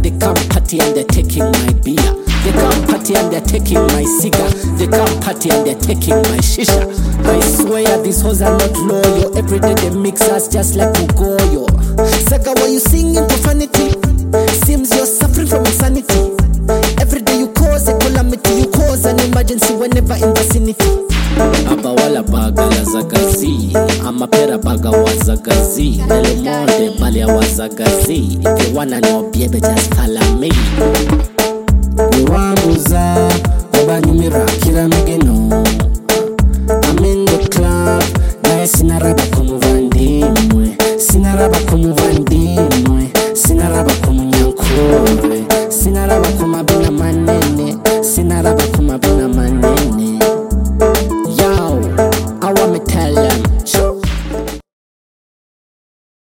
they come party and they're taking my beer. They come party and they're taking my cigar. They come party and they're taking my shisha. I swear these hoes are not loyal. Every day they mix us just like Mugoyo. Saga, why you singing profanity? Seems you're suffering from insanity. Every day you cause a calamity. You cause an emergency whenever in vicinity. Abawala bagala zagazi, amapera baga wazagazi, Elemonde balia wazagazi. If you wanna know baby just follow me. Niwambuza, obanyumira kila migeno